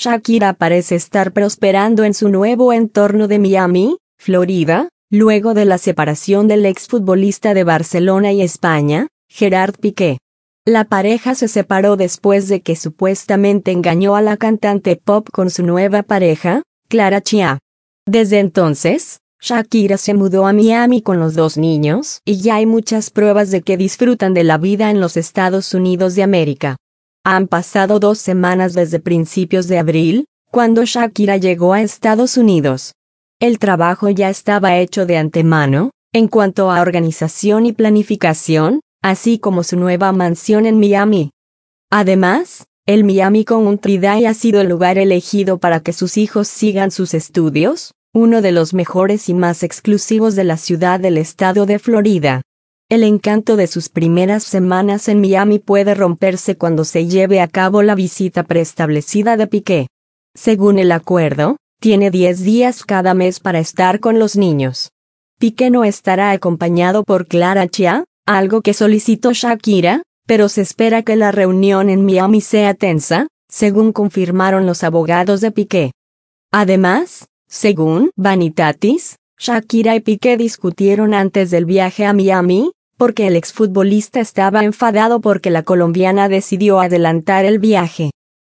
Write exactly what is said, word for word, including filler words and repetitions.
Shakira parece estar prosperando en su nuevo entorno de Miami, Florida, luego de la separación del exfutbolista de Barcelona y España, Gerard Piqué. La pareja se separó después de que supuestamente engañó a la cantante pop con su nueva pareja, Clara Chia. Desde entonces, Shakira se mudó a Miami con los dos niños y ya hay muchas pruebas de que disfrutan de la vida en los Estados Unidos de América. Han pasado dos semanas desde principios de abril, cuando Shakira llegó a Estados Unidos. El trabajo ya estaba hecho de antemano, en cuanto a organización y planificación, así como su nueva mansión en Miami. Además, el Miami Country Day ha sido el lugar elegido para que sus hijos sigan sus estudios, uno de los mejores y más exclusivos de la ciudad del estado de Florida. El encanto de sus primeras semanas en Miami puede romperse cuando se lleve a cabo la visita preestablecida de Piqué. Según el acuerdo, tiene diez días cada mes para estar con los niños. Piqué no estará acompañado por Clara Chia, algo que solicitó Shakira, pero se espera que la reunión en Miami sea tensa, según confirmaron los abogados de Piqué. Además, según Vanitatis, Shakira y Piqué discutieron antes del viaje a Miami, porque el exfutbolista estaba enfadado porque la colombiana decidió adelantar el viaje.